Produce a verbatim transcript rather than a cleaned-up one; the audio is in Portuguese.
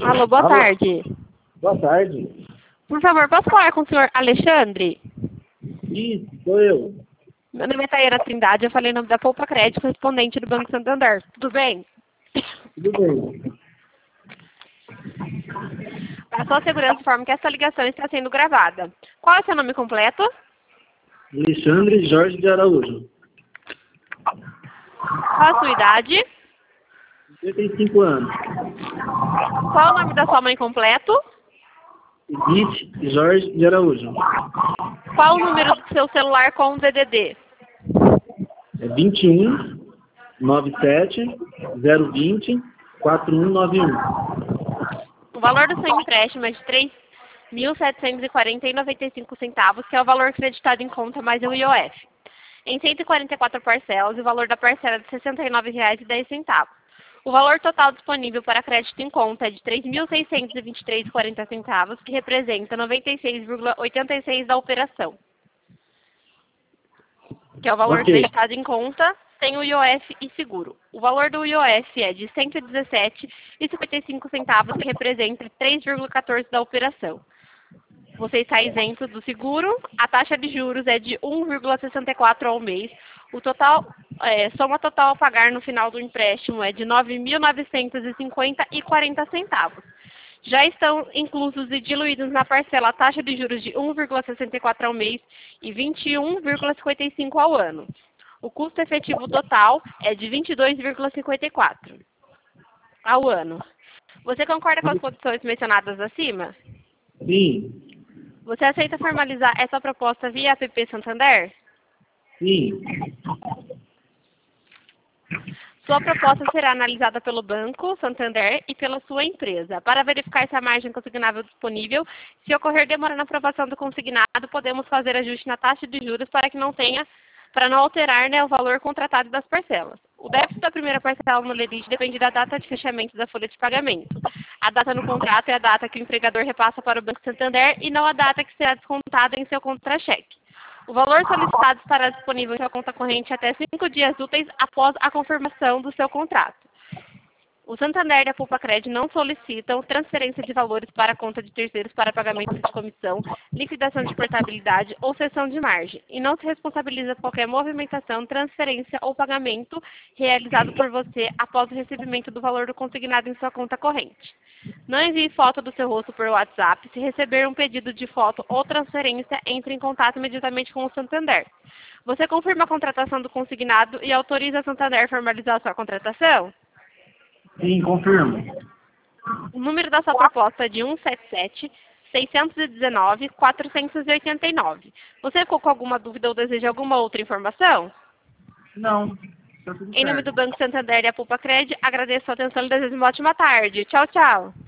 Alô, boa Alô. tarde. Boa tarde. Por favor, posso falar com o senhor Alexandre? Isso, sou eu. Meu nome é Tayana Trindade, eu falei em nome da Poupa Crédito, correspondente do Banco Santander. Tudo bem? Tudo bem. Para sua segurança, informo que essa ligação está sendo gravada. Qual é o seu nome completo? Alexandre Jorge de Araújo. Qual a sua idade? cinquenta e cinco anos. Qual o nome da sua mãe completo? Edith Jorge de Araújo. Qual o número do seu celular com o D D D? É vinte e um, noventa e sete, zero vinte, quatro um nove um. O valor do seu empréstimo é de três mil setecentos e quarenta reais e noventa e cinco centavos, que é o valor creditado em conta mais o I O F. Em cento e quarenta e quatro parcelas, o valor da parcela é de sessenta e nove reais e dez centavos. O valor total disponível para crédito em conta é de três mil seiscentos e vinte e três reais e quarenta centavos, que representa noventa e seis vírgula oitenta e seis por cento da operação, que é o valor Ok. creditado em conta sem o I O F e seguro. O valor do I O F é de cento e dezessete reais e cinquenta e cinco centavos, que representa três vírgula quatorze por cento da operação. Você está isento do seguro, a taxa de juros é de um vírgula sessenta e quatro ao mês, o total, é, soma total a pagar no final do empréstimo é de nove mil novecentos e cinquenta reais e quarenta centavos. Já estão inclusos e diluídos na parcela a taxa de juros de um vírgula sessenta e quatro ao mês e vinte e um vírgula cinquenta e cinco ao ano. O custo efetivo total é de vinte e dois vírgula cinquenta e quatro ao ano. Você concorda com as condições mencionadas acima? Sim, Você aceita formalizar essa proposta via app Santander? sim. Sua proposta será analisada pelo Banco Santander e pela sua empresa. Para verificar se a margem consignável disponível, se ocorrer demora na aprovação do consignado, podemos fazer ajuste na taxa de juros para que não tenha, para não alterar, né, o valor contratado das parcelas. O débito da primeira parcela no lerite depende da data de fechamento da folha de pagamento. A data no contrato é a data que o empregador repassa para o Banco Santander e não a data que será descontada em seu contra-cheque. O valor solicitado estará disponível em sua conta corrente até cinco dias úteis após a confirmação do seu contrato. O Santander e a Poupa Crédito não solicitam transferência de valores para a conta de terceiros para pagamento de comissão, liquidação de portabilidade ou cessão de margem, e não se responsabiliza por qualquer movimentação, transferência ou pagamento realizado por você após o recebimento do valor do consignado em sua conta corrente. Não envie foto do seu rosto por WhatsApp. Se receber um pedido de foto ou transferência, entre em contato imediatamente com o Santander. Você confirma a contratação do consignado e autoriza a Santander a formalizar a sua contratação? Sim, confirmo. O número da sua proposta é de um sete sete, seis um nove, quatro oito nove. Você ficou com alguma dúvida ou deseja alguma outra informação? Não, tá tudo Em nome certo. do Banco Santander e a Poupa Crédito, agradeço a sua atenção e desejo uma ótima tarde. Tchau, tchau.